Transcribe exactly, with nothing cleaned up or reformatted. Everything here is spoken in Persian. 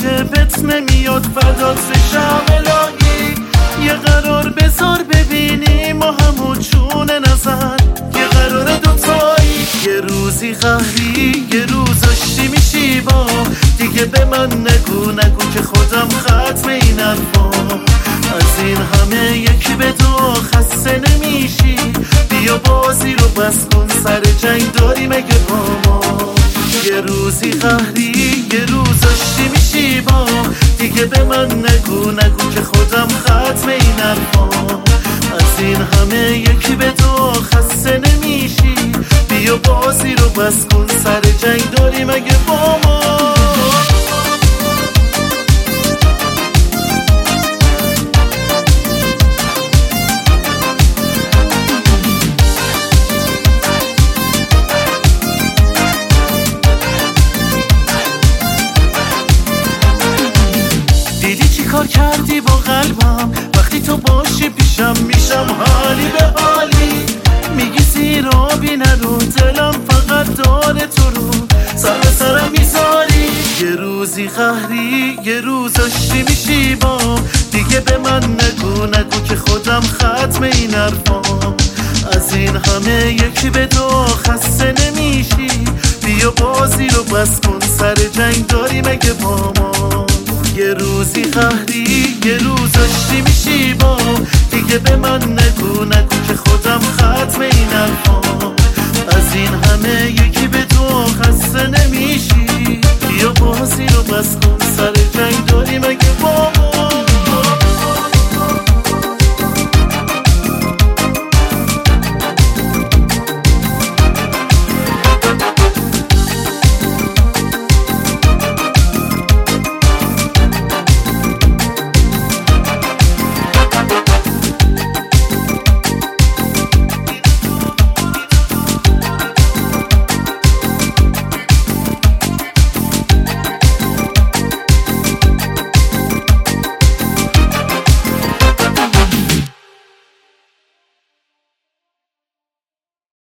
عاقبت نمیاد فدات بشم الهی. یه قرار بذار ببینیم ما همون چون نظر، یه قرار دوتایی. یه روزی قهری یه روز آشتی میشی با دیگه، به من نگو نگو که خودم ختم این حرفا. از این همه یکی به دو خسته نمیشی، بیا بازی رو بس کن سر جنگ داری مگه با ما. یه روزی قهری یه روز آشتی میشی با دیگه، به من نگو نگو که خودم ختم این حرفا. از این همه یکی به دو خسته نمیشی، بیا بازی رو بس کن سر جنگ داری مگه با ما. دیدی چی کار کردی با قلبم، وقتی تو باشی پیشم میشم حالی به حالی. میگی زیر آبی نرو، دلم فقط داره تو رو سر به سرم میذاری. یه روزی قهری یه روز آشتی میشی با دیگه، به من نگو نگو که خودم ختم این حرفا. از این همه یکی به دو خسته نمیشی، بیا بازی رو بس کن سر جنگ داری مگه با ما. یه روزی قهری یه روز آشتی میشی با دیگه، به من نگو نگو که خودم ختم این حرفا.